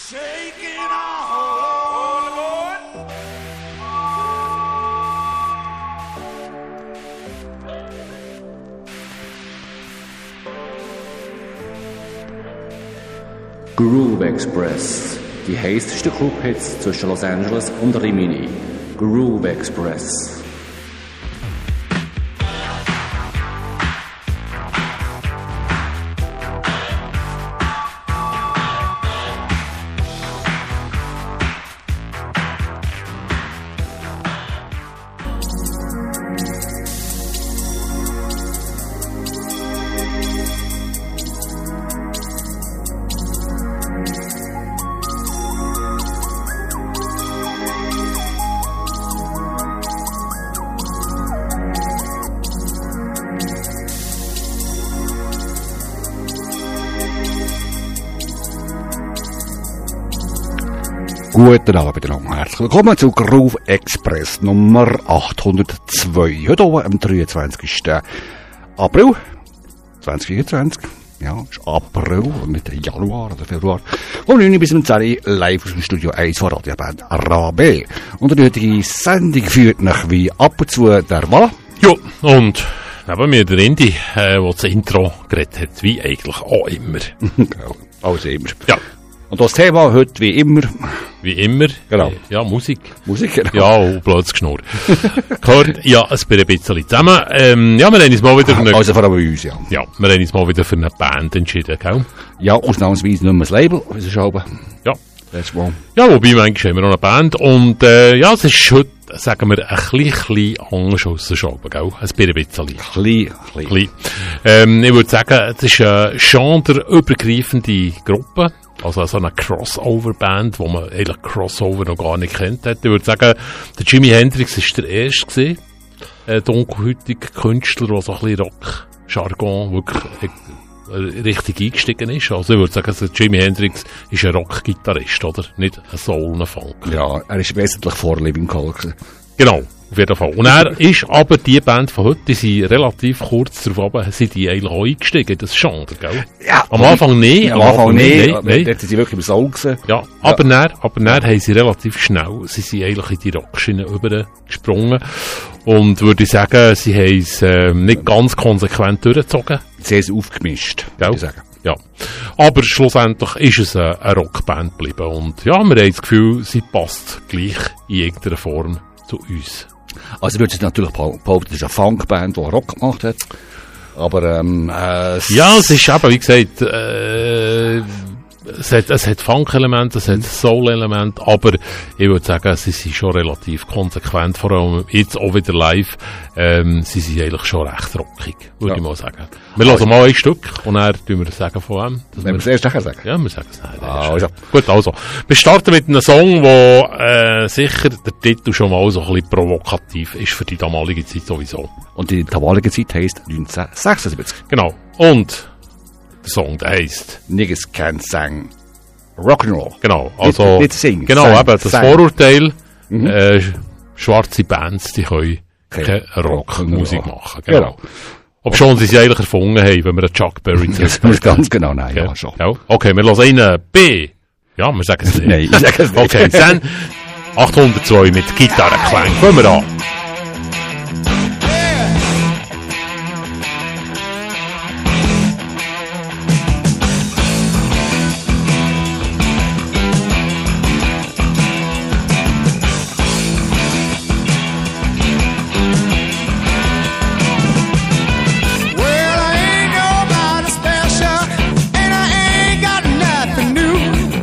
Groove Express, die heißesten Clubhits zwischen Los Angeles und Rimini. Groove Express. Guten Abend miteinander. Herzlich willkommen zu Groove Express Nummer 802. Heute oben am 23. April 2024. Ja, ist April, nicht Januar oder Februar. Vom 9 bis zum 10 live aus dem Studio 1 von Radioband Rabe. Und die heutige Sendung führt nach wie ab und zu der Walla. Ja, und neben mir der Indy, der das Intro geredet hat, wie eigentlich auch immer. Genau, alles immer. Ja. Und das Thema heute wie immer. Wie immer. Genau. Ja, Musik. Musik, genau. Ja, und blödes Geschnurr. Gehört, ja, es bin ein bisschen zusammen. Ja, wir haben uns mal wieder für eine... Also vor allem bei uns, ja. Ja, wir haben uns mal wieder für eine Band entschieden, gell? Ja, ausnahmsweise nicht mehr das Label, es ist aber... Ja. Letztes Mal. Ja, wobei manchmal haben wir noch eine Band. Und, ja, es ist heute, sagen wir, ein bisschen anders aus der Schraube, gell? Es bin ein bisschen. Klein. Ich würde sagen, es ist eine genreübergreifende Gruppe. Also so eine Crossover-Band, wo man eigentlich Crossover noch gar nicht kennt hat. Ich würde sagen, der Jimi Hendrix war der erste gewesen. Dunkelhäutige Künstler, der so ein bisschen Rock-Jargon wirklich richtig eingestiegen ist. Also ich würde sagen, der Jimi Hendrix ist ein Rock-Gitarrist, oder? Nicht ein Soul, ein Funk. Ja, er ist wesentlich vor Living Colour. Genau. Auf jeden Fall. Und er ist aber die Band von heute, die sind relativ kurz darauf oben, sind die eigentlich auch eingestiegen, das Genre, gell? Ja. Am Anfang nicht. Ja, am Anfang nicht. Nein. Dort sind sie wirklich im Soul gewesen. Ja, aber dann haben sie relativ schnell, sie sind eigentlich in die Rockschiene übergesprungen. Und würde ich sagen, sie haben es nicht ganz konsequent durchgezogen. Sie haben es aufgemischt, würde ich sagen. Ja. Aber schlussendlich ist es eine Rockband geblieben. Und ja, wir haben das Gefühl, sie passt gleich in irgendeiner Form zu uns. Also ich würde jetzt natürlich behaupten, es ist eine Funkband, die Rock gemacht hat. Aber ja, es ist eben, wie gesagt, es hat Funk-Elemente, es hat Soul-Elemente, aber ich würde sagen, sie sind schon relativ konsequent, vor allem jetzt auch wieder live, sie sind eigentlich schon recht rockig, würde ich mal sagen. Wir hören mal ein Stück und dann tun wir sagen von ihm. Wenn wir es erst nachher sagen? Ja, wir sagen es nachher. Also. Gut, also. Wir starten mit einem Song, wo sicher der Titel schon mal so ein bisschen provokativ ist für die damalige Zeit sowieso. Und die damalige Zeit heisst 1976. Genau. Und der Song, der heisst Niggas can't sing Rock'n'Roll. Genau, also nicht singen. Genau, sang, eben das sang. Vorurteil, schwarze Bands, die können keine Rockmusik machen. Genau. Ob schon sie eigentlich erfunden haben, wenn wir einen Chuck Berry Das muss ganz genau, nein, okay. Ja, schon. Ja. Okay, wir hören einen B. Ja, wir sagen es nicht. Nein, ich sage es nicht. Okay, dann 802 mit Gitarrenklang. Fangen wir an.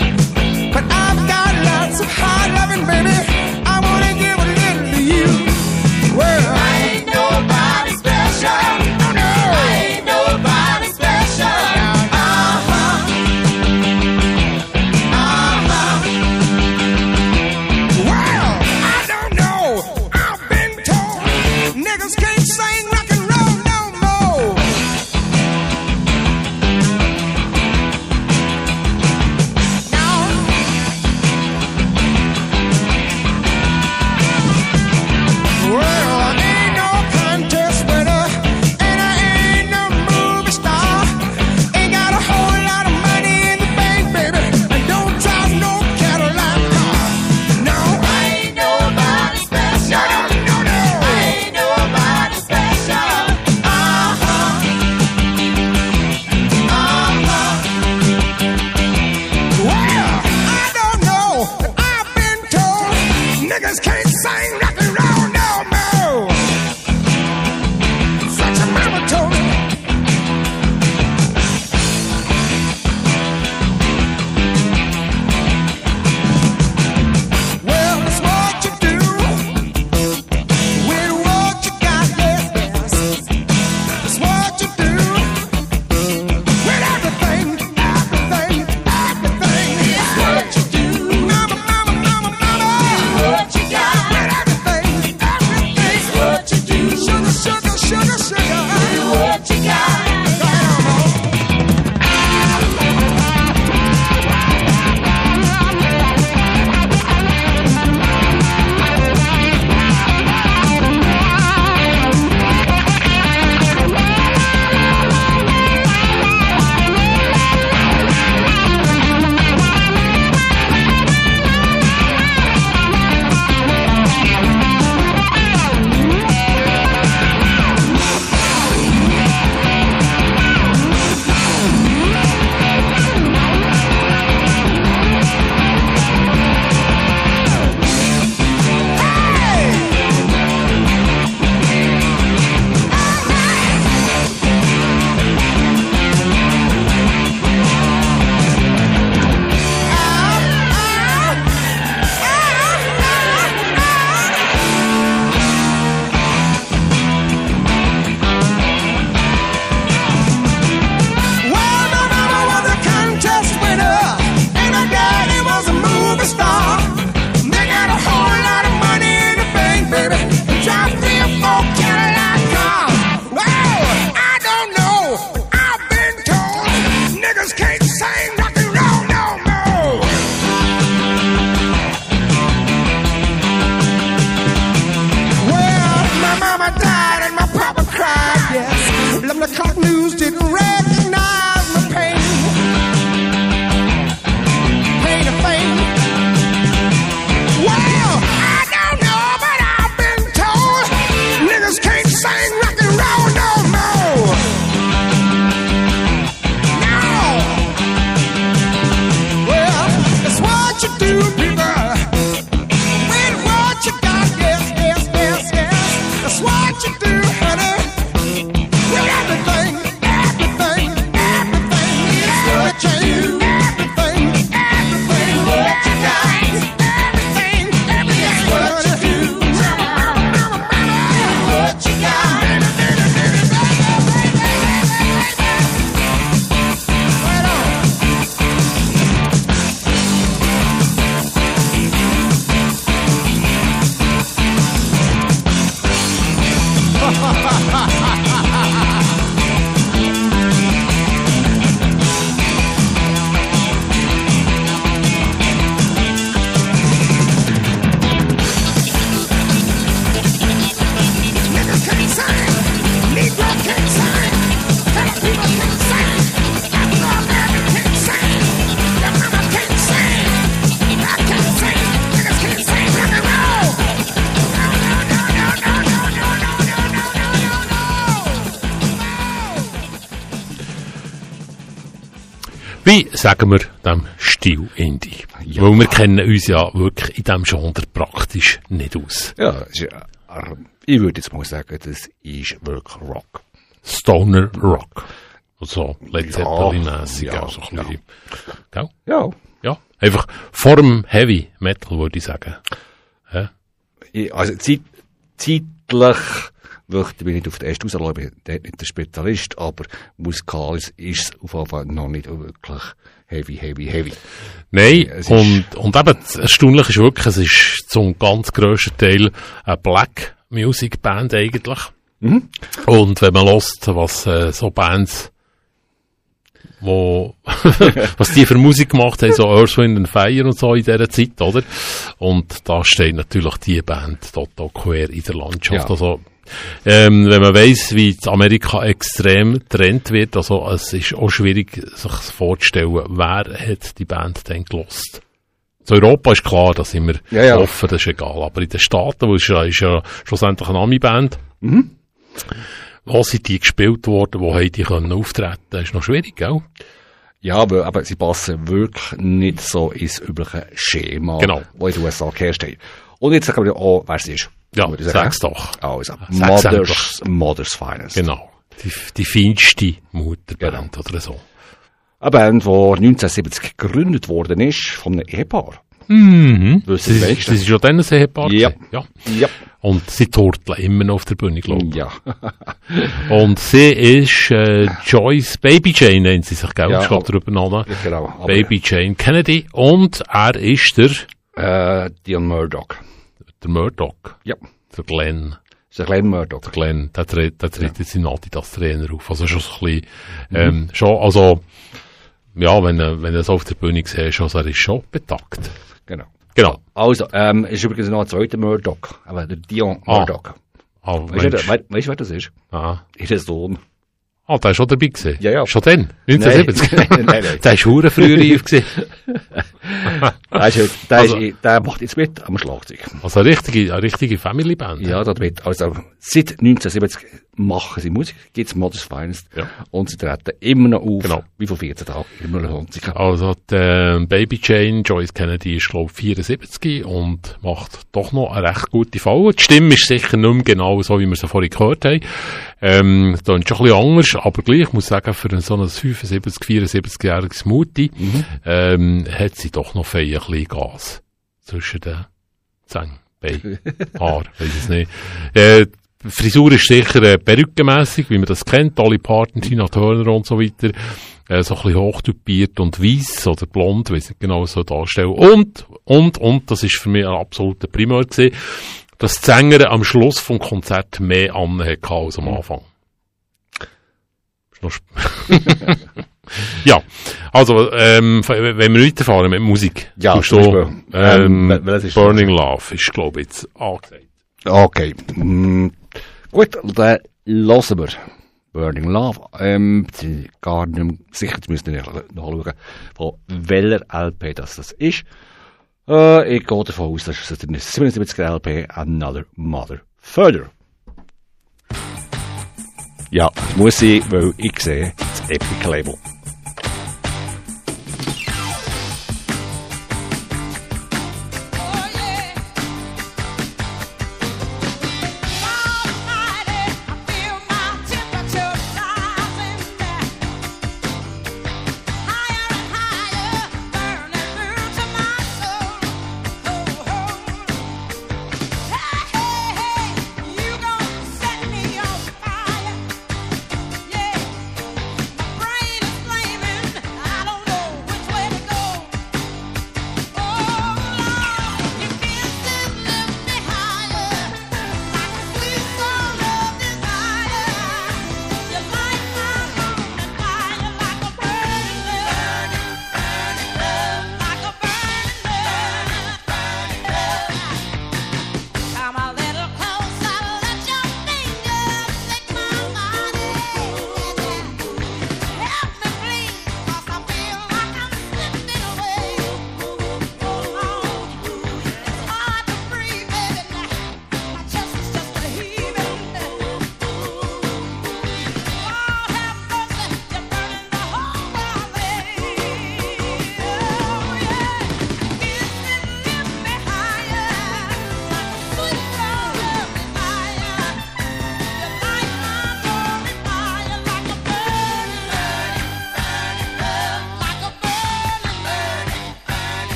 But I've got lots of hard loving, baby. I wanna give a little to you. Niggas can't sing rock and roll no more. Such a mama told me. Well, it's what you do with what you got, yes, yes. It's what you do with everything, everything, everything. It's what you do. Mama, mama, mama, mama. What you got with everything, everything. It's what you do. Sugar, sugar, sugar, sugar. What you got. Wie sagen wir dem Stil Indie? Ja. Weil wir kennen uns ja wirklich in diesem Genre praktisch nicht aus. Ja, ich würde jetzt mal sagen, das ist wirklich Rock. Stoner Rock. Also Led Zeppelin-mässig. Ja, also ein bisschen. Gell? Ja. Ja. Einfach vor dem Heavy Metal, würde ich sagen. Ja. Also zeitlich bin ich nicht auf den ersten rauslassen, ich bin dort nicht der Spezialist, aber musikalisch ist es auf jeden Fall noch nicht wirklich heavy. Nein, Es und eben, das Erstaunliche ist wirklich, es ist zum ganz grössten Teil eine Black Music Band eigentlich. Mhm. Und wenn man hört, was so Bands, was die für Musik gemacht haben, so Earth, Wind and Fire und so in dieser Zeit, oder? Und da steht natürlich die Band total quer in der Landschaft. Ja. Also, wenn man weiss, wie in Amerika extrem getrennt wird, also es ist auch schwierig, sich vorzustellen, wer hat die Band denn gelost. In Europa ist klar, da sind wir offen, das ist egal. Aber in den Staaten, wo ist ja schlussendlich eine Ami-Band, wo sind die gespielt worden, wo haben die können auftreten? Das ist noch schwierig, gell? Ja, aber sie passen wirklich nicht so ins übliche Schema, Genau. wo in den USA geherrscht haben. Und jetzt sagen wir auch, wer sie ist. Ja, Würde ich sagen. sag's doch. Also, Sag's Mother's Finest. Genau. Die feinste Mutterband oder so. Eine Band, die 1970 gegründet worden ist von einem Ehepaar. Mhm. Wissen die Sie wenigsten. ist schon dann ein Ehepaar. Ja. gewesen. Ja. Ja. Und sie turteln immer noch auf der Bühne, glaube ich. Ja. Und sie ist Joyce, Baby Jane nennt sie sich, gell? Ja, Ich glaube drüber nach. Genau. Aber, Baby Jane Kennedy. Und er ist Dion Murdoch. der Murdoch. Ja. Der Glenn. Das ist ein kleiner Murdoch. Glenn, der tritt jetzt in Adidas-Trainer auf. Also schon so ein bisschen, schon, also, ja, wenn er so auf der Bühne siehst, also er ist schon betagt. Genau. Genau. Also, ist übrigens noch ein zweiter Murdoch. Aber der Dion Murdoch. Weißt du, wer das ist? Ist der Sohn. Ah, der ist schon dabei gewesen? Ja, ja. Schon dann? 1970? Nein. Der ist hure früh reif gewesen. Der macht jetzt mit am Schlagzeug. Also eine richtige Family-Band. Ja, das wird, also, seit 1970 machen sie Musik, gibt's Mother's Finest. Ja. Und sie treten immer noch auf. Genau. Wie vor 14 Tagen. Immer noch 20. Also, die Baby Jane, Joyce Kennedy, ist, glaube ich, 74 und macht doch noch eine recht gute Falle. Die Stimme ist sicher nicht mehr genau so, wie wir sie vorhin gehört haben. Das ist schon ein bisschen anders, aber gleich, ich muss sagen, für so ein 75, 74-jähriges Mutti, hat sie doch noch fein ein bisschen Gas zwischen den Zähnen, Beinen, Haar, weiss es nicht. Die Frisur ist sicher perückenmässig, wie man das kennt, Dolly Parton, Tina Turner und so weiter. So ein bisschen hochtypiert und weiss oder blond, weiss nicht genau, so darstellen. Und, das ist für mich ein absoluter Primär gewesen, dass die Sängerin am Schluss vom Konzert mehr anhatte als am Anfang. Ja, also, wenn wir weiterfahren mit Musik. Ja, so, zum Beispiel, was ist Burning Love ist, glaube ich, jetzt angesagt. Okay. Gut, dann hören wir Burning Love. Gar nicht mehr sicher, jetzt müsst ihr nachschauen, von welcher LP das ist. Ich gehe davon aus, dass es eine 77er LP Another Mother Further. Ja, das muss ich, weil ich sehe das Epic Label. Brain is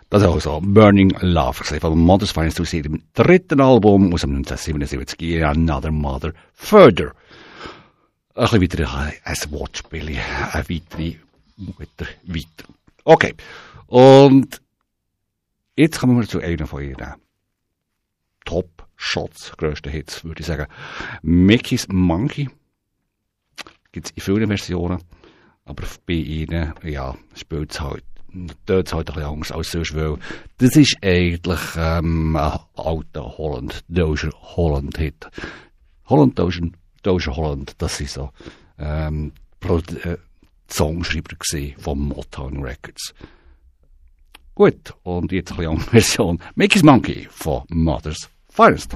Das ist also Burning Love von Mother's Finest aus ihrem dritten Album aus dem 1977, Another Mother Further. Ein bisschen weiter ein Wortspiel, eine weitere Mutter weiter. Okay, und jetzt kommen wir zu einer von ihren Top-Shots, grössten Hits, würde ich sagen. Mickey's Monkey gibt's in vielen Versionen, aber bei ihnen, ja, spielt es halt, dort es halt ein bisschen anders als sonst, weil das ist eigentlich ein alter Doja Holland-Hit. Doja Holland, das sind so Songschreiber von Motown Records. Gut, und jetzt ein bisschen andere Version. Mickey's Monkey von Mother's Finest.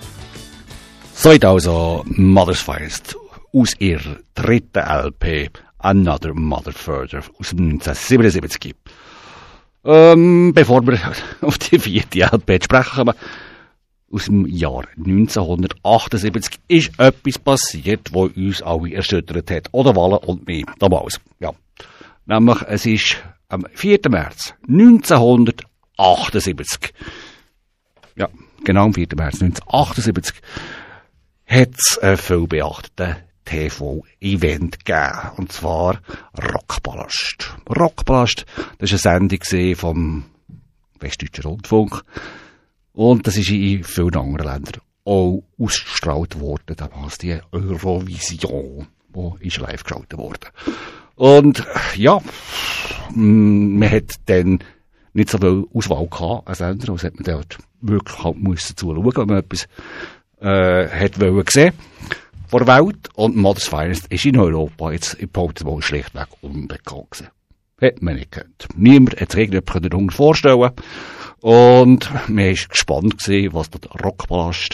Seid also Mother's Finest aus ihrer dritten LP Another Mother Further aus dem 1977. Bevor wir auf die 4. LP sprechen kommen, aus dem Jahr 1978 ist etwas passiert, was uns alle erschüttert hat. Oder Walle und mich damals. Ja. Nämlich, es ist am 4. März 1978. Ja, genau am 4. März 1978 hat es einen viel beachteten TV-Event gegeben. Und zwar Rockpalast. Rockpalast, das war eine Sendung vom Westdeutschen Rundfunk. Und das ist in vielen anderen Ländern auch ausgestrahlt worden. Damals die Eurovision, die ist live geschaltet worden. Und ja, man hat dann nicht so viel Auswahl gehabt als Sender, also hat man dort wirklich halt müssen zuschauen, wenn man etwas hat wollen sehen vor der Welt. Und Mother's Finest ist in Europa jetzt im Portugal schlichtweg unbekannt gewesen. Hat man nicht gekannt. Niemand hat sich irgendjemand darunter vorstellen. Und man war gespannt gewesen, was der Rockpalast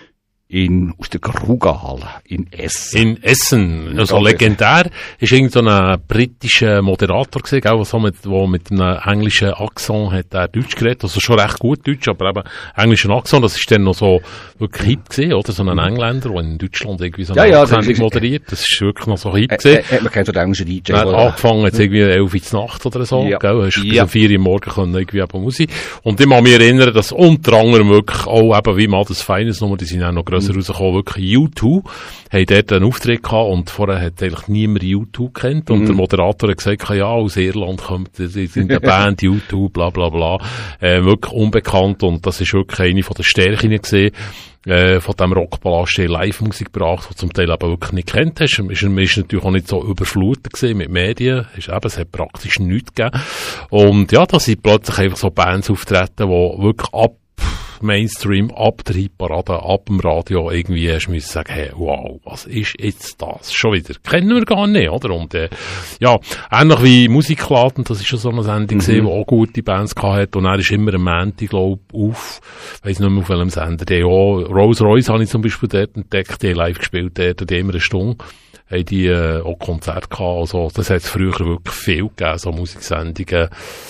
aus der Krugerhalle in Essen. In Essen. Also legendär. Ist irgend so ein britischer Moderator gewesen, gell, wo mit einem englischen Akzent hat er Deutsch geredet. Also schon recht gut Deutsch, aber eben englischen Akzent. Das ist dann noch so wirklich hip gewesen, oder? So ein Engländer, der in Deutschland irgendwie so eine Sendung moderiert. Das ist wirklich noch so hip gewesen. Man kennt so den englischen DJ. Er hat angefangen jetzt irgendwie 11 Uhr Nacht oder so, ja. Gell? Hast bis 4 Uhr morgen können irgendwie eben Musik. Und ich kann mich erinnern, dass unter anderem wirklich auch eben wie Mother's Finest Nummer, die sind auch noch grösser rausgekommen, wirklich U2, haben dort einen Auftritt gehabt und vorher hat eigentlich niemand U2 kennt und der Moderator hat gesagt, ja, aus Irland kommt, die sind eine Band, U2, bla, bla, bla, wirklich unbekannt und das ist wirklich eine von den Stärken gesehen, von dem Rockpalast Live-Musik gebracht, die zum Teil aber wirklich nicht kennt hast. Man ist natürlich auch nicht so überflutet gewesen mit Medien. Es hat praktisch nichts gegeben. Und ja, da sind plötzlich einfach so Bands auftreten, die wirklich ab Mainstream, ab der Hitparade, ab dem Radio irgendwie hast du müssen sagen, hey, wow, was ist jetzt das? Schon wieder. Kennen wir gar nicht, oder? Und, ja, ähnlich wie Musikladen, das ist schon so eine Sendung gesehen, die auch gute Bands gehabt. Und er ist immer am Montag, glaub, weiss nicht mehr auf welchem Sender, die auch, Rolls Royce habe ich zum Beispiel dort entdeckt, die live gespielt, dort immer eine Stunde. Haben die, auch Konzerte gehabt, also, das hat es früher wirklich viel gegeben, so Musiksendungen.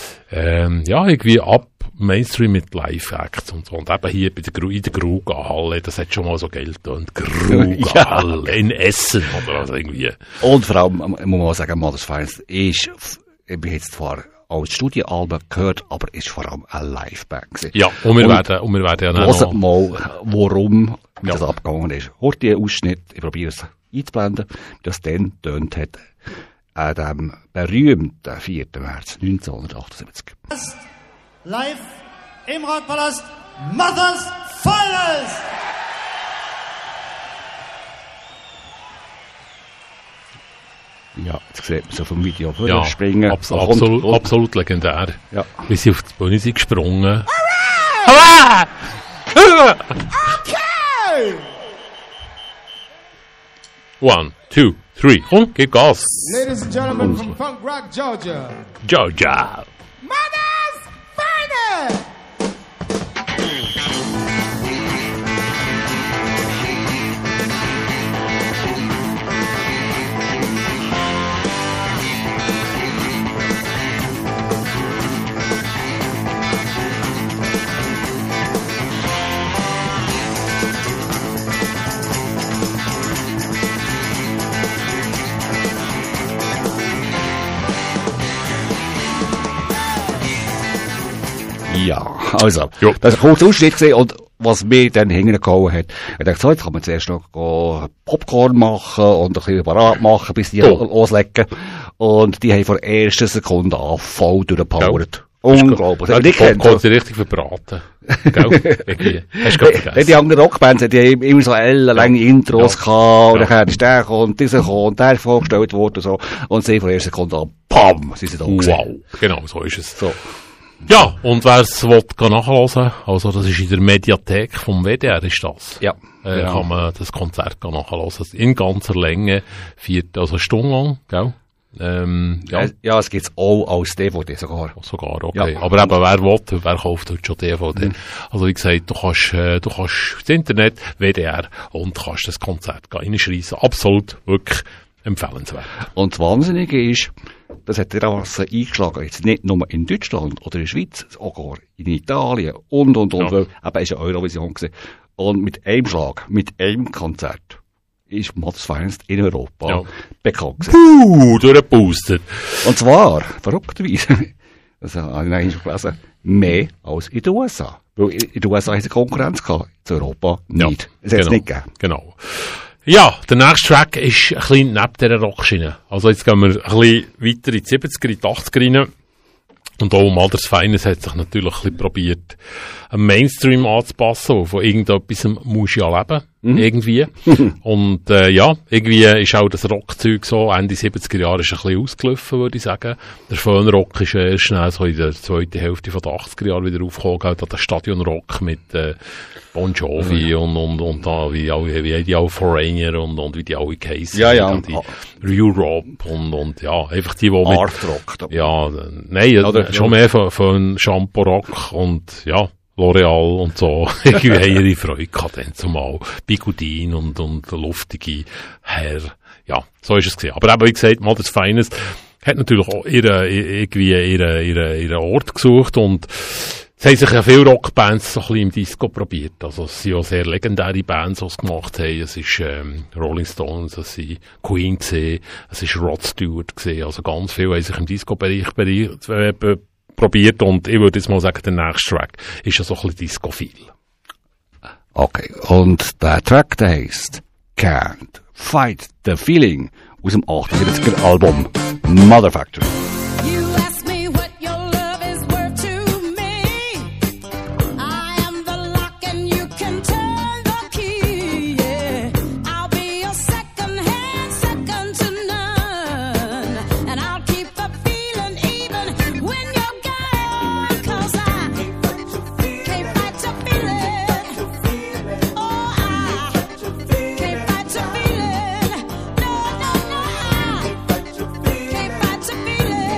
Ja, irgendwie ab Mainstream mit Live-Acts und so. Und eben hier in der Krugerhalle, das hat schon mal so Geld und Krugerhalle in Essen oder was irgendwie. Und vor allem, muss man sagen, Mother's Finest ist, ich bin jetzt zwar als Studioalbum gehört, aber ist vor allem eine Live-Band gewesen. Ja, und wir werden ja noch mal, warum das abgegangen ist. Hört ihr einen Ausschnitt, ich probiere es einzublenden, wie das dann tönt hat, an dem berühmten 4. März 1978. Live im Rockpalast, Mother's Finest! Ja, jetzt sieht man so vom Video springen. Absolut legendär. Ja. Wie sie auf die Bühne sind gesprungen. Hurra! Okay! 1, 2, 3, und gib Gas. Ladies and gentlemen from Punk Rock, Georgia. Georgia. Mother's Finest! Ja, also, das ist ein kurzer Ausschnitt gesehen und was mir dann hingehauen hat, ich dachte, so, jetzt kann man zuerst noch Popcorn machen und ein bisschen parat machen, bis die loslegen. Und die haben von der ersten Sekunde an voll durchgepowert. Unglaublich. Die Popcorn sind richtig verbraten. Gell? Hast du gerade vergessen. Die anderen Rockbands, die haben immer so lange Intros gehabt, und dann ist der gekommen, dieser gekommen, und der vorgestellt worden und so. Und sie von der ersten Sekunde an, bam, sind sie da gewesen. Wow. Genau, so ist es. So. Ja, und wer es nachhören, also das ist in der Mediathek vom WDR, ist das. Ja. Kann man das Konzert nachhören. In ganzer Länge, eine Stunde lang, gell? Ja, es gibt's auch als DVD sogar. Sogar, okay. Ja. Aber eben, wer kauft heute schon DVD? Also, wie gesagt, du kannst das Internet, WDR, und kannst das Konzert reinschreissen. Absolut, wirklich empfehlenswert. Und das Wahnsinnige ist, das hat dermassen eingeschlagen, jetzt nicht nur in Deutschland oder in der Schweiz, sogar in Italien und. Ja. Weil, eben, ist ja Eurovision gewesen. Und mit einem Schlag, mit einem Konzert, ist Mother's Finest in Europa bekannt gewesen. Durchgepustet. Und zwar, verrückterweise, das habe ich eigentlich schon gelesen, mehr als in den USA. Weil in den USA haben sie Konkurrenz gehabt, in Europa nicht. Es hat es nicht gegeben. Genau. Ja, der nächste Track ist ein bisschen neben dieser Rockschiene. Also jetzt gehen wir ein bisschen weiter in die 70er, in die 80er rein. Und auch Mother's Finest hat sich natürlich ein bisschen probiert, am Mainstream anzupassen, wo von irgendetwas muss ja leben, irgendwie. Und ja, irgendwie ist auch das Rockzeug so, Ende 70er Jahre ist ein bisschen ausgelaufen, würde ich sagen. Der Fönrock ist erst schnell so in der zweiten Hälfte der 80er Jahre wieder aufgekommen, halt der Stadionrock mit Bon Jovi und da wie die auch Foreigner und wie die alle geheissen Ja. die Europe und ja, einfach die mit Art Rock. ja, nein, Oder, schon mehr von Shampoo Rock und ja, L'Oreal und so. Irgendwie haben ihre Freude gehabt dann zumal. Bigudin und der luftige Herr. Ja, so ist es gewesen. Aber eben, wie gesagt, Mother's Finest hat natürlich auch ihren Ort gesucht und es haben sich ja viele Rockbands so ein bisschen im Disco probiert. Also es sind ja sehr legendäre Bands, die es gemacht haben. Es ist Rolling Stones, es sind Queen gewesen, es ist Rod Stewart gewesen. Also ganz viele haben sich im Disco-Bereich probiert und ich würde jetzt mal sagen, der nächste Track ist ja so ein bisschen Disco-Feel. Okay, und der Track, der heisst Can't Fight the Feeling aus dem 78er Album Mother Factory. You ask me what your love is worth to me. I am the lock and you can turn the key. Yeah, I'll be your second hand, second to none. And I'll keep the feeling even when you're gone. 'Cause I can't fight the feeling. Oh, I can't fight the feeling. No, I can't fight the feeling.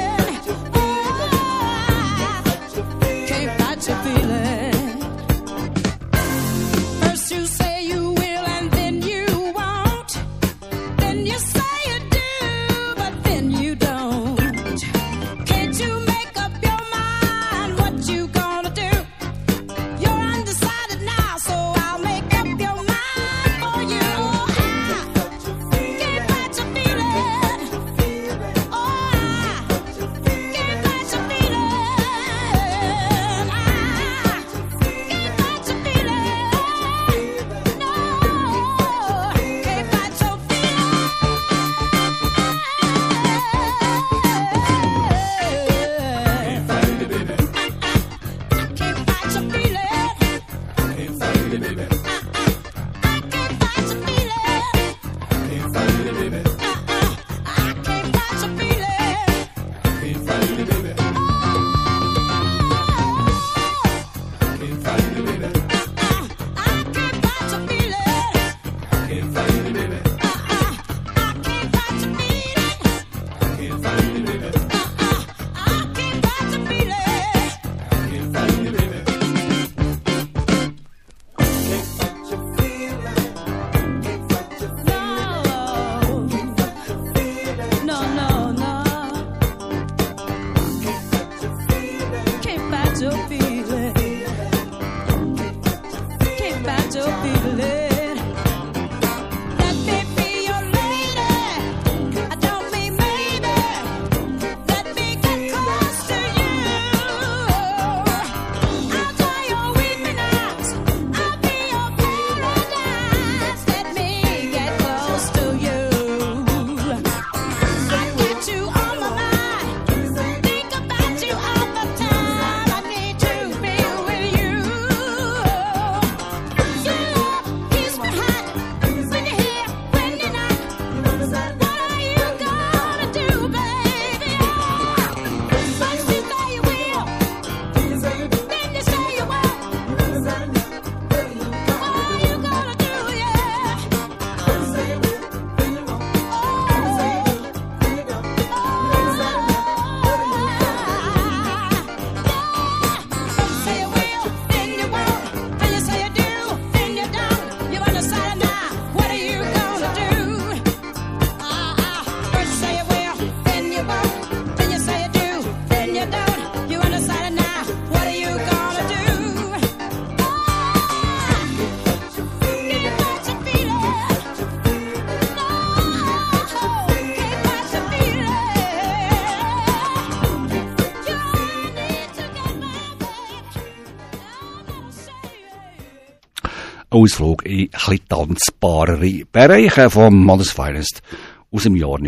Ausflug in ein tanzbarere Bereiche vom Mother's Finest aus dem Jahr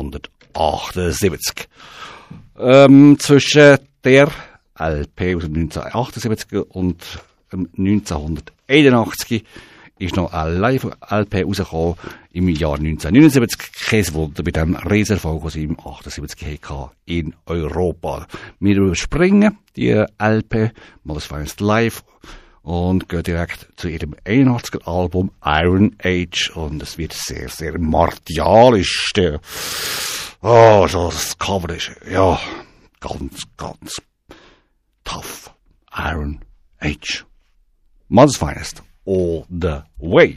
1978. Zwischen der LP aus dem 1978 und dem 1981 ist noch eine Live-LP rausgekommen im Jahr 1979. Kein Wunder bei dem Riesenerfolg, was sie im 78 hatte in Europa. Wir überspringen die LP, Mother's Finest Live, und gehen direkt zu ihrem 81er Album Iron Age. Und es wird sehr, sehr martialisch. So das Cover ist, ja, ganz, ganz tough. Iron Age. Mother's Finest. All the way.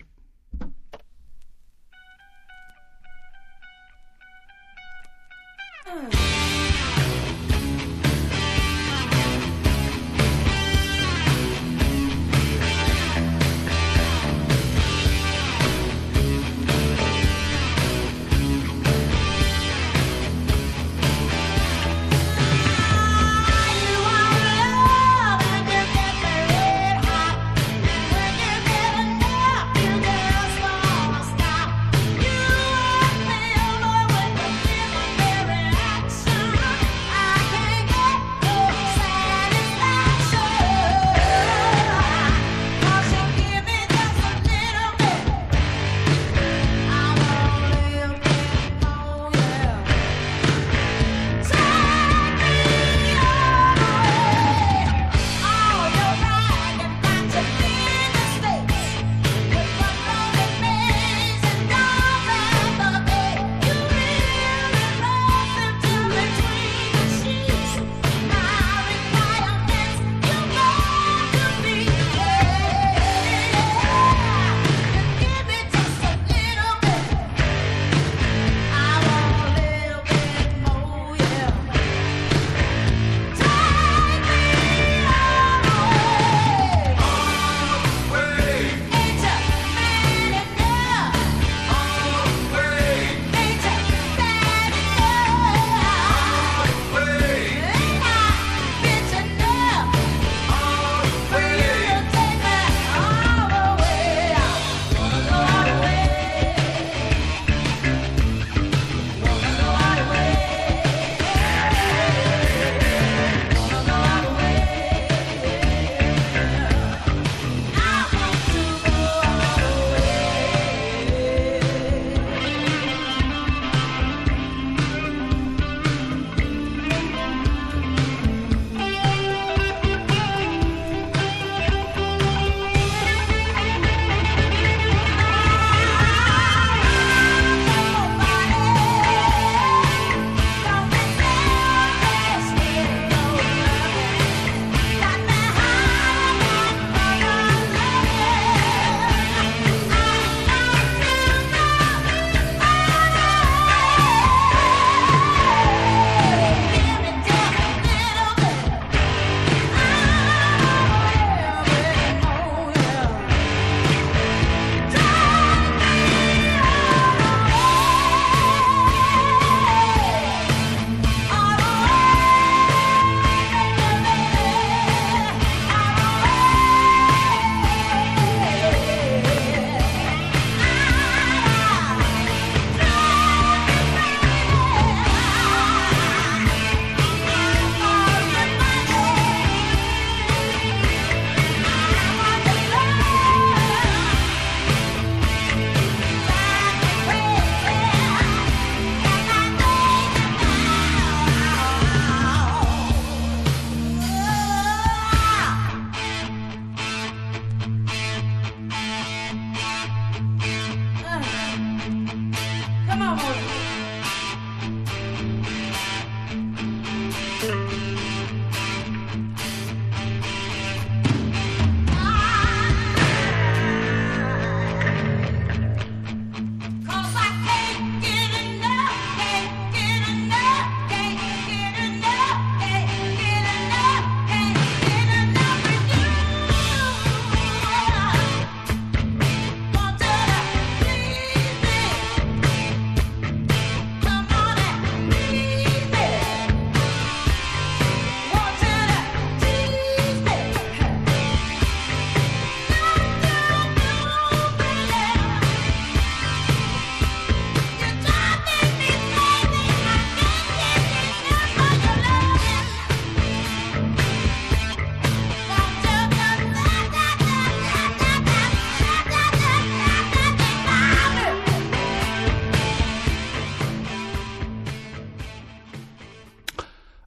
You get enough, you get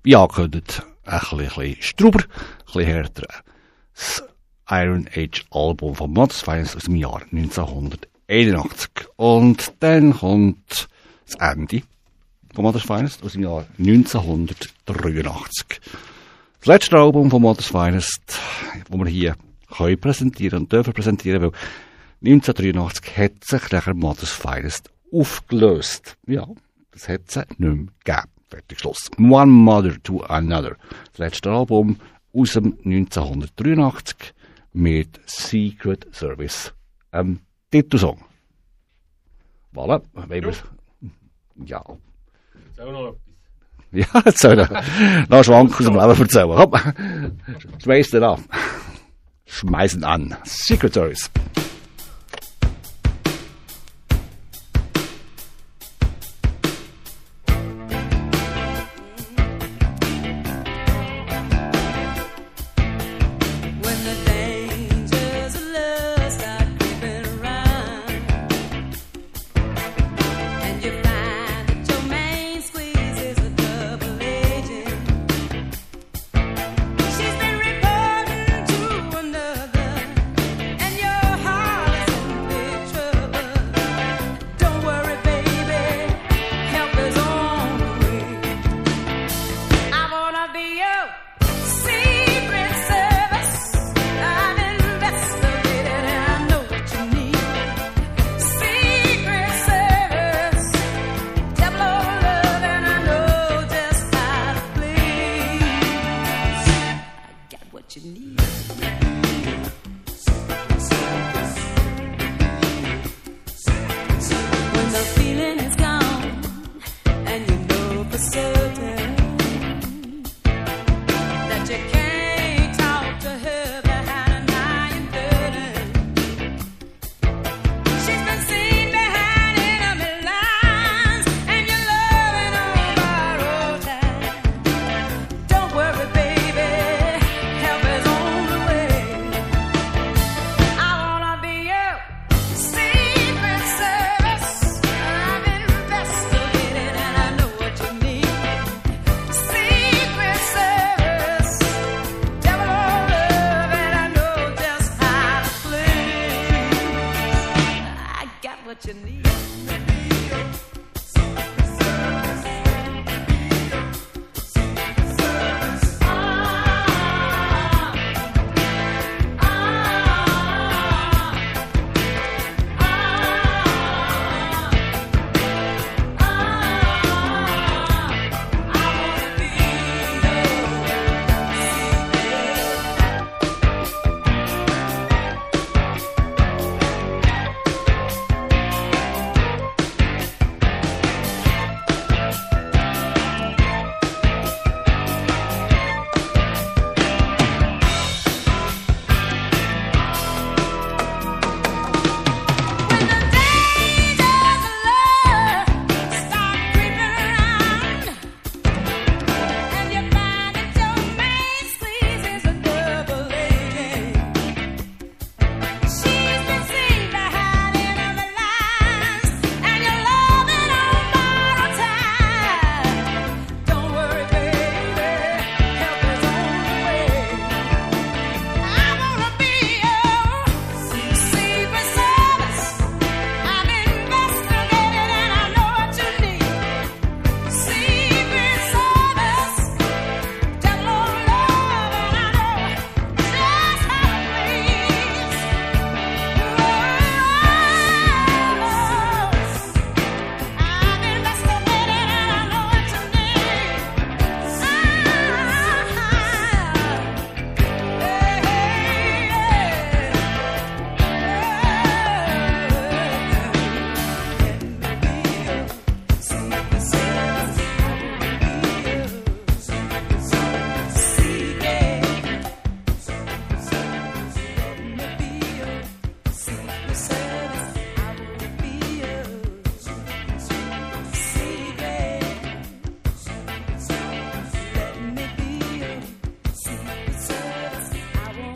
wie angekündigt, ein bisschen strauber, ein bisschen härter. Das Iron Age Album von Modest Finest aus dem Jahr 1981. Und dann kommt das Ende von Modest Finest aus dem Jahr 1983. Das letzte Album von Modest Finest, das wir hier können präsentieren und dürfen präsentieren, weil 1983 hat sich nachher Modest Finest aufgelöst. Ja, das hat es nicht mehr gegeben. Fertig, Schluss. One Mother to Another. Das letzte Album aus dem 1983 mit Secret Service. Titelsong. Voilà. Ja. Erzähl noch etwas. Ja, jetzt soll er noch einen Schwank aus dem Leben erzählen. Komm, schmeiß den an. Schmeißen an. Secret Service. When the dangers of love start creeping around, and you find that your main squeeze is a double agent, she's been reporting to another, and your heart is in big trouble. Don't worry, baby, help is on the way. I wanna be your Secret Service. I've investigated and I know what you need. Secret Service, devil of love, and I know just how to please. I got what you need. When the feeling is gone and you know for certain that you can't talk to her behind an iron curtain. She's been seen behind enemy lines, and you're loving on borrowed time. Don't worry, baby, help is on the way. I wanna be your Secret Service. I've investigated and I know what you need. Secret Service, devil of love, and I know just how to please. I got what you need. When the dangers of love start creeping around, and you find that your main squeeze is a double agent, she's been seen behind enemy lines, and you're loving on borrowed time. Don't worry, baby, help is on the way. I wanna be your Secret Service. I've investigated and I know what you need. Secret Service, devil of love, and I know just how to please. I've investigated and I know what you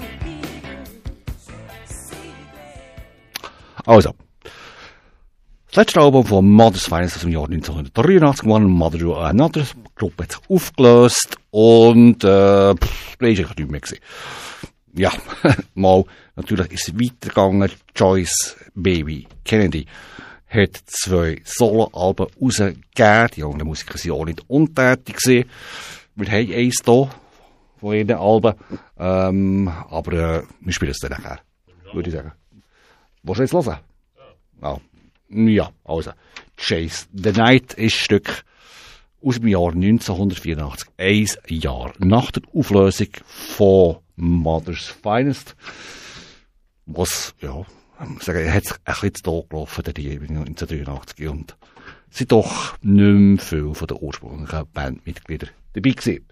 Also, Das letzte Album von Mother's Finest aus dem Jahr 1983, One Mother to Another. Die Gruppe hat sich aufgelöst und da ist eigentlich nicht mehr gewesen. Ja, mal, natürlich ist es weitergegangen. Joyce Baby Kennedy hat 2 Solo-Alben rausgegeben. Die anderen Musiker sind auch nicht untätig gewesen. Wir haben eins hier von ihren Alben, aber wir spielen es dann nachher, würde ich sagen. Willst du jetzt hören? Ja. Ja, also, Chase the Night ist ein Stück aus dem Jahr 1984, 1 Jahr nach der Auflösung von Mother's Finest, was, ja, sagen, hat sich ein bisschen zu Tod gelaufen, die 1983, und sind doch nicht mehr viel von den ursprünglichen Bandmitgliedern dabei gewesen.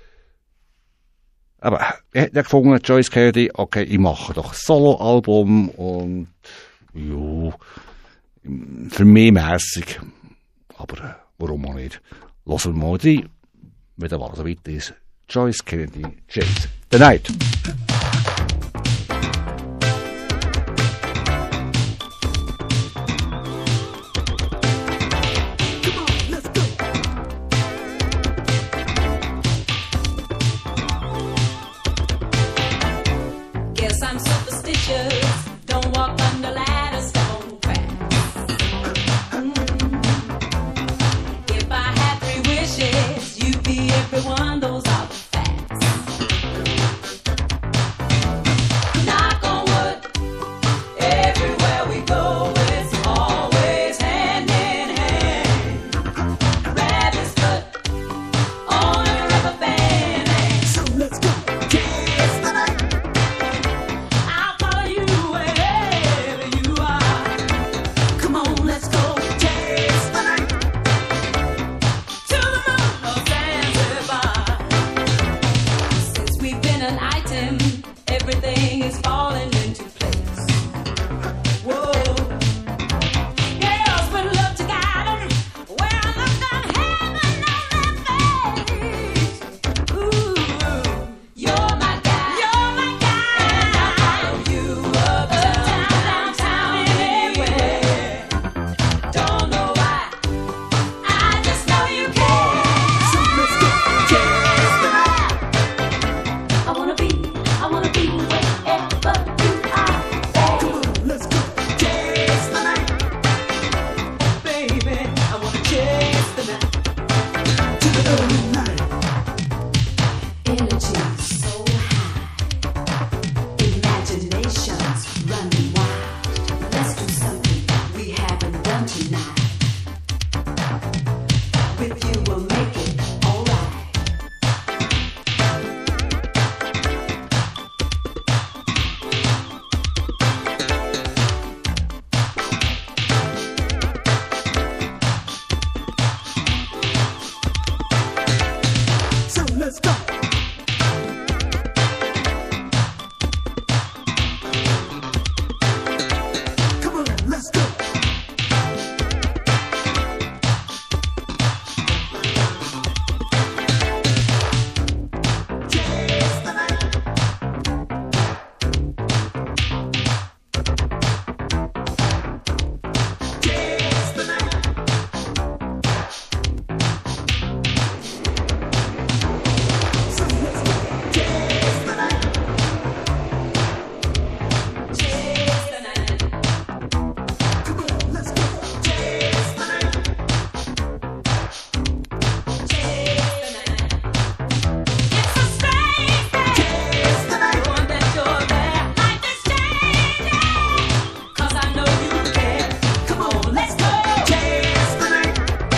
Aber er hat ja gefunden, Joyce Kennedy, okay, ich mache doch ein Solo-Album und, ja, für mich mässig. Aber warum auch nicht? Lassen wir mal rein, wenn der Wahl so weit ist. Joyce Kennedy, Chase the Night. Guess I'm superstitious. Don't walk under ladders, don't crack. If I had 3 wishes, you'd be every one. Those are the facts. Knock on wood. Everywhere we go, it's always hand in hand. Rabbit's foot on a rubber band. So let's go. Dance the night. I'll follow you wherever you are. Come on, let's go dance the night to the moon of Zanzibar. Since we've been an item, everything is falling into place. Whoa, girls with love to guide 'em, wear a look of heaven on their face. Ooh, you're my guy, and I'll follow you uptown, downtown, anywhere. Don't know why, I just know you care. So let's go dance the night. I wanna be wherever you are, baby. Let's go dance the night, baby. I wanna chase the night to the early night. Energy so high, imaginations running wild. Let's do something we haven't done tonight. With you we'll make it alright. So let's go. Come on, let's go. Dance the night. Dance the night. So let's go dance the night. Dance the night. Come on, let's go dance the night. Dance the night. It's a strange day. Dance the night. Knowing that you're there. Life is changing. 'Cause I know you care. Come on, let's go dance the night.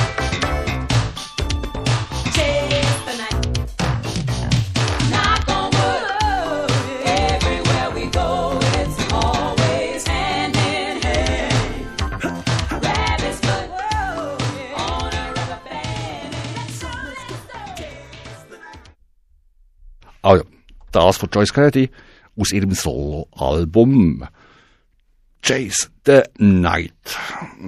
Dance the night. Knock on wood. Everywhere we go, it's always hand in hand. Rabbit's foot on a rubber band. Let's go dance the night. Also, das von Joyce Kennedy aus ihrem Solo-Album Chase the Night.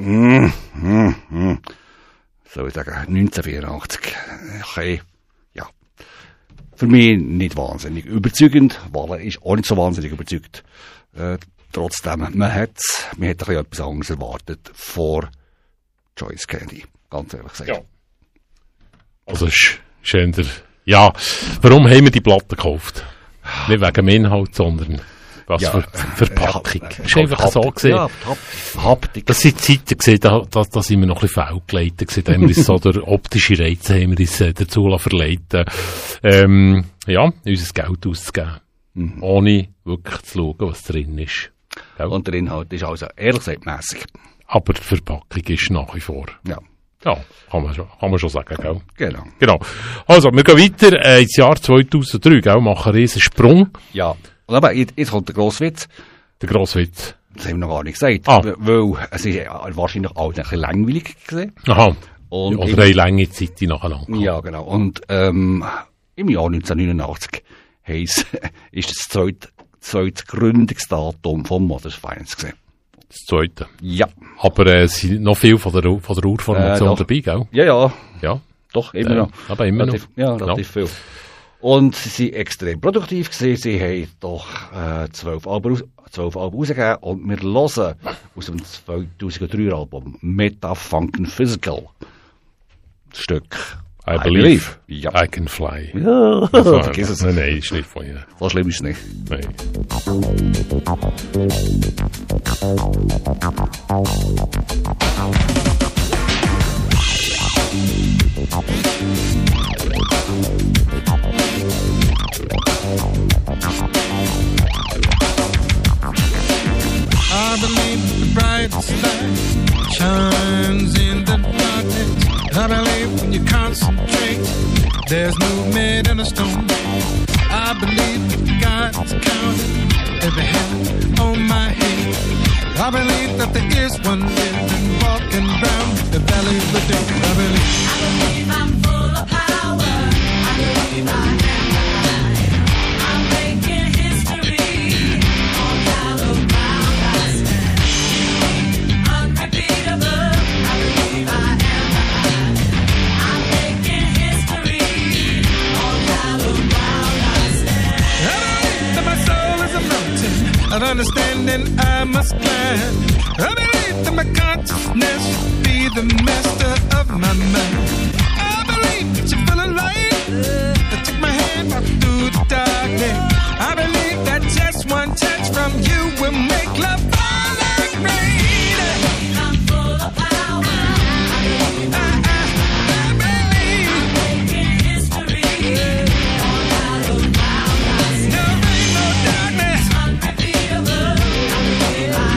Soll ich sagen, 1984. Okay, ja. Für mich nicht wahnsinnig überzeugend, weil er ist auch nicht so wahnsinnig überzeugt. Trotzdem, man hat ein bisschen etwas anderes erwartet vor Choice Candy. Ganz ehrlich gesagt. Ja. Also, schön ja, warum haben wir die Platte gekauft? Nicht wegen dem Inhalt, sondern was Ja, für Verpackung. Ja, Ist einfach so gesehen. Ja, Haptik. Das sind Zeiten gesehen, da sind wir noch ein bisschen fehlgeleitet gewesen. Da haben wir uns so durch optische Reize haben wir uns dazu verleiten, ja, unser Geld auszugeben. Ohne wirklich zu schauen, was drin ist. Gell? Und der Inhalt ist also ehrlich gesagt mässig. Aber die Verpackung ist nach wie vor. Ja, Ja, kann man schon sagen, gell? genau. Genau. Also, wir gehen weiter, ins Jahr 2003, gell? Machen einen riesen Sprung. Ja. Und aber jetzt kommt der grosse Witz. Der grosse Witz. Das haben wir noch gar nicht gesagt. Ah. Weil es ist wahrscheinlich auch ein bisschen langweilig gewesen. Aha. Und Oder eine lange Zeit nacheinander. ja, genau. Und im Jahr 1989 ist das zweite Gründungsdatum vom Modern Finance gewesen. Das zweite. Ja. Aber es sind noch viel von der Urformation doch. dabei, gell? Ja, ja. Ja. Doch, immer noch. Aber immer noch. Ja, relativ viel. Und sie waren extrem produktiv gewesen. Sie haben doch 12 Alben rausgegeben. Und wir hören aus dem 2003 Album Meta Funkin' Physical das Stück I believe Ja. I can fly. Ja, Also, vergiss es. Nein, ist nicht von Ihnen. So schlimm ist es nicht. Nein. I believe the bright light shines in the darkness. I believe when you concentrate, there's movement in a stone. I believe that God's counting every hair on my head. I believe that there is one living, walking around the valley of the dead. I believe I'm full of power. I believe I am. I'm making history. On hallowed ground I stand. Unrepeatable. I believe I am. I'm making history. On hallowed ground I stand. I believe that my soul is a mountain, an understanding I must climb. I believe that my consciousness will be the master of my mind. I believe that you're full of light, that took my hand right through the darkness. I believe that just one touch from you will make love fall like rain. I'm full of power. I believe I believe I'm making history. On hallowed ground I stand. no rain, no darkness. Unrepeatable. I believe I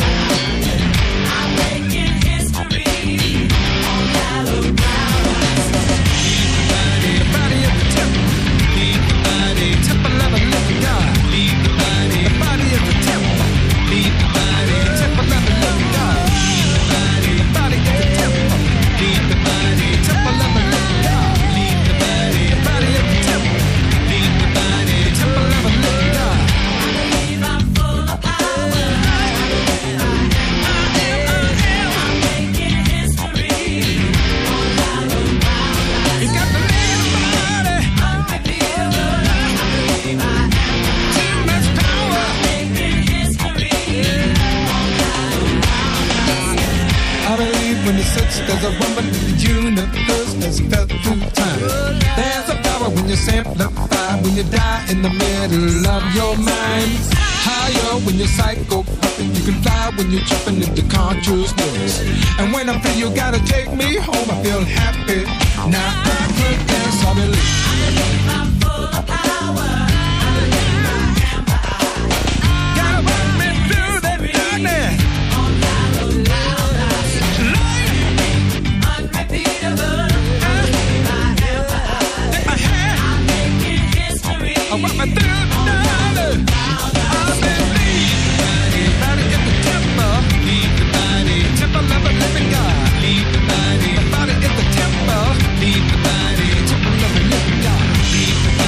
am. I'm making history. On hallowed ground I stand. The body of the temple, leave the body, temple of a living God. Leave the body of the temple, leave the body, temple of a living God. Leave the body of the temple, leave the body, temple of a living God. Leave the body of the temple, leave the body, temple of a living God. I believe I'm full of power. I believe I am. I'm making history. On hallowed ground I You got to leave the body, unrepeatable. I believe I am. too much power. Making history. On hallowed ground I stand. I believe when you search, there's a woman in the universe that's felt through time. There's a power when you simplify, when you die in the middle of your mind. Higher when you're psycho puppet, you can fly when you're tripping into consciousness. And when I feel you gotta take me home, I feel happy. Now I could dance, I believe. I'm full of power. I believe I am. Gotta walk me through the darkness. On hallowed ground I stand. Light, Unrepeatable. I believe I am. take my hand, I'm making history. I walk me through the darkness. I believe the body in the temple, leave the body, temple of a living God. Leave the body in the temple, leave the body, temple of a living God. Leave the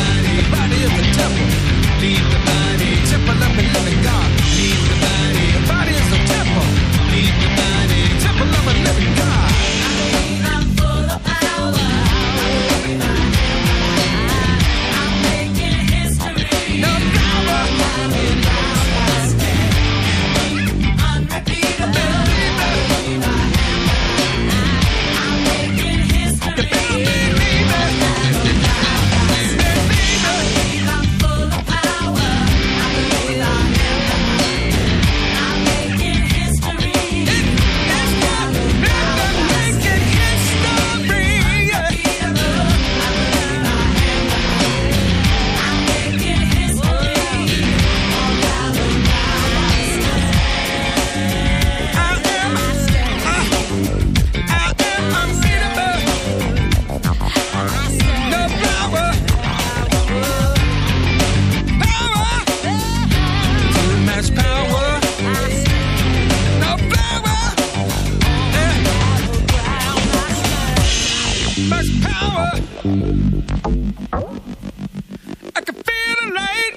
I can feel the light.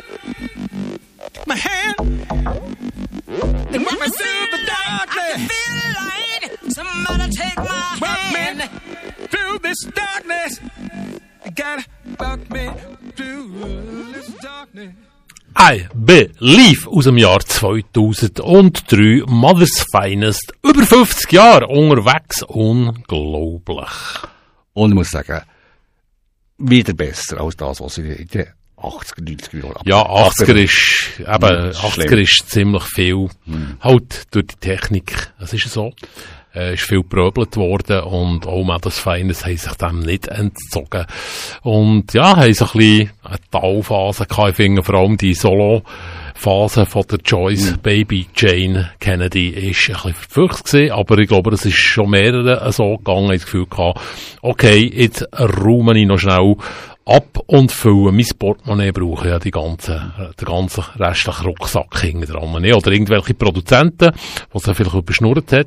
My hand. They walk me through the darkness. I can feel the light. Somebody take my hand. Me through this darkness. You gotta walk me through this darkness. I Believe aus dem Jahr 2003, Mother's Finest, über 50 Jahre unterwegs, unglaublich. Und ich muss sagen, wieder besser als das, was in den 80er, 90er Jahren. Ja, 80er ist, eben, 80er ist ziemlich viel, halt durch die Technik, es ist so. Ist viel gepröbelt worden und auch Mother's Finest haben sich dem nicht entzogen. Und ja, haben so ein bisschen eine Talphase gehabt. Ich finde vor allem die Solo-Phase von der Joyce Baby Jane Kennedy ist ein bisschen verfrücht gewesen, aber ich glaube, das ist schon mehrere so gegangen. Ich habe das Gefühl gehabt, okay, jetzt räume ich noch schnell ab und füllen. Mein Portemonnaie brauche ja den ganzen restlichen Rucksack hinten dran. Nicht? Oder irgendwelche Produzenten, die es ja vielleicht überschnurrt hat.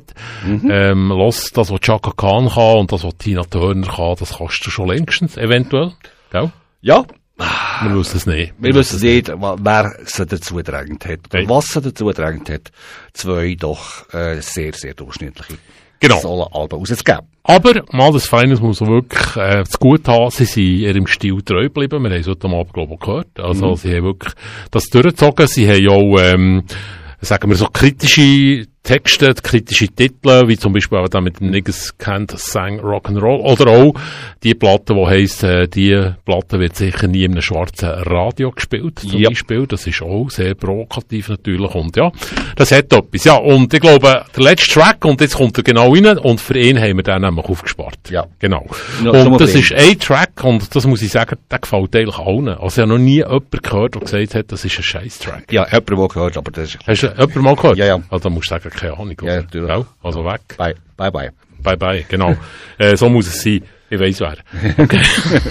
Los, das, was Chaka Khan kann und das, was Tina Turner kann, das kannst du schon längstens, eventuell. Gell? Ja. Wir wissen es nicht. Wir wissen nicht, wer sie dazu gedrängt hat. Oder was sie dazu gedrängt hat, zwei doch sehr, sehr durchschnittliche Solo-Alben rauszugeben. Aber Mother's Finest muss wirklich zu gut haben. Sie sind ihrem Stil treu geblieben. Wir haben es heute Abend, glaube ich, gehört. Also sie haben wirklich das durchgezogen. Sie haben auch, sagen wir so, kritische Texte, kritische Titel, wie zum Beispiel auch da mit dem Niggas Can't Sing Rock'n'Roll. Oder auch die Platte, die heisst, die Platte wird sicher nie in einem schwarzen Radio gespielt, zum Beispiel. Das ist auch sehr provokativ natürlich. Und ja, das hat etwas. Ja, und ich glaube, der letzte Track, und jetzt kommt er genau rein, und für ihn haben wir den nämlich aufgespart. Ja. Genau. Ja, und das ist ein Track, und das muss ich sagen, der gefällt eigentlich allen. Also ich habe noch nie jemanden gehört, der gesagt hat, das ist ein Scheiß-Track. Ja, jemand mal gehört, aber das ist... Hast du jemanden mal gehört? Ja, ja. Also da musst du sagen, keine Ahnung. Ja, natürlich. Ja, also weg. Bye, bye, bye. Bye, bye, genau. So muss es sein. Ich weiss wer. Okay.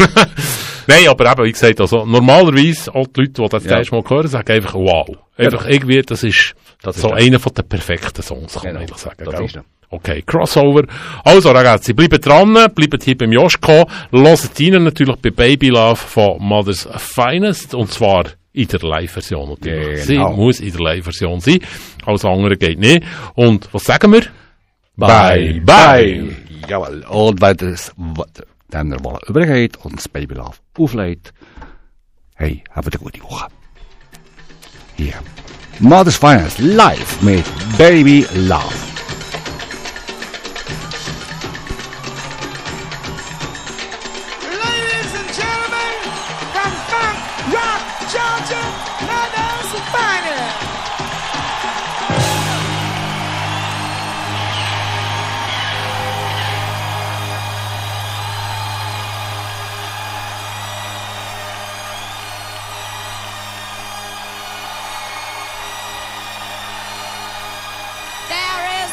Nein, aber eben, wie gesagt, also normalerweise, auch die Leute, die das erste Mal hören, sagen einfach wow. Einfach irgendwie, das ist so einer von den perfekten Songs, kann man eigentlich sagen. Das ist Okay, Crossover. Also, ragazzi, bleibt dran, bleibt hier beim Joschko, hört rein natürlich bei Baby Love von Mother's Finest, und zwar in der Live-Version natürlich. Sie muss in der Live-Version sein, alles andere geht nicht. Und was sagen wir? Bye, bye! Jawohl, und wenn das dann mal übergeht und das Baby Love auflegt, hey, habt eine gute Woche. Hier, Mother's Finest live mit Baby Love. Ladies and gentlemen, from Funk Rock, Georgia, Mother's Finest. There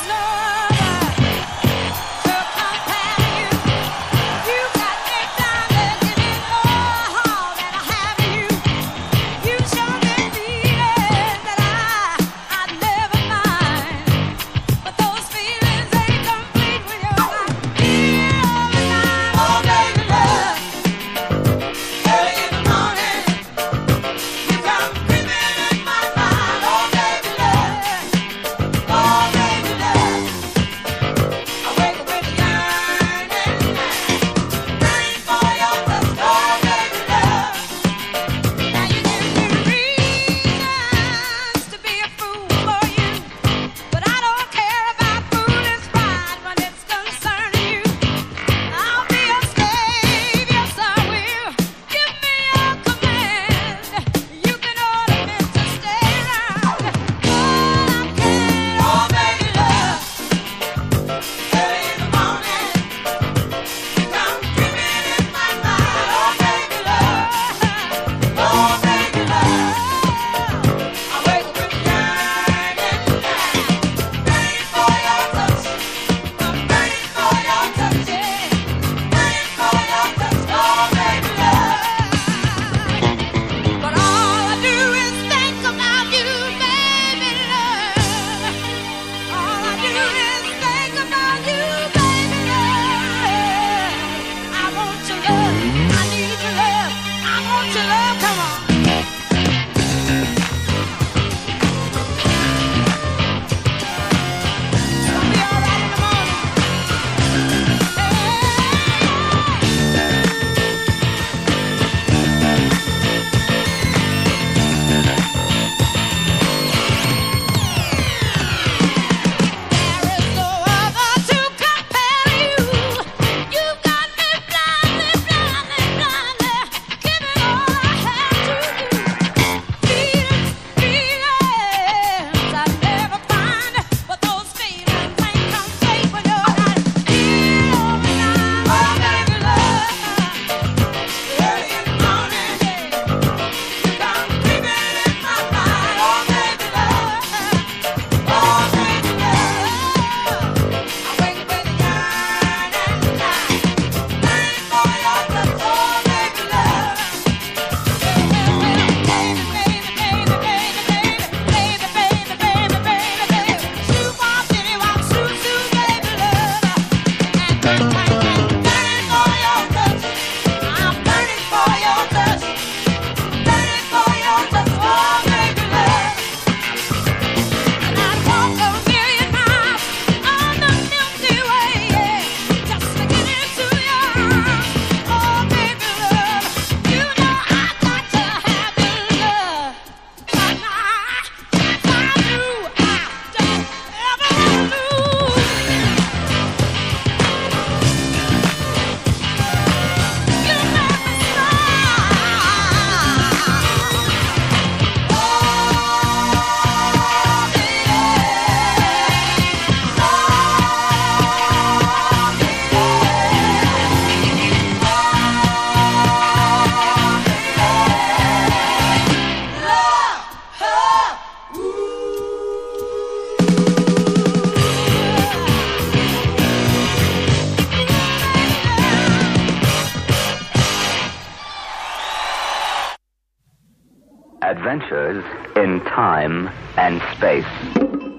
Adventures in Time and Space.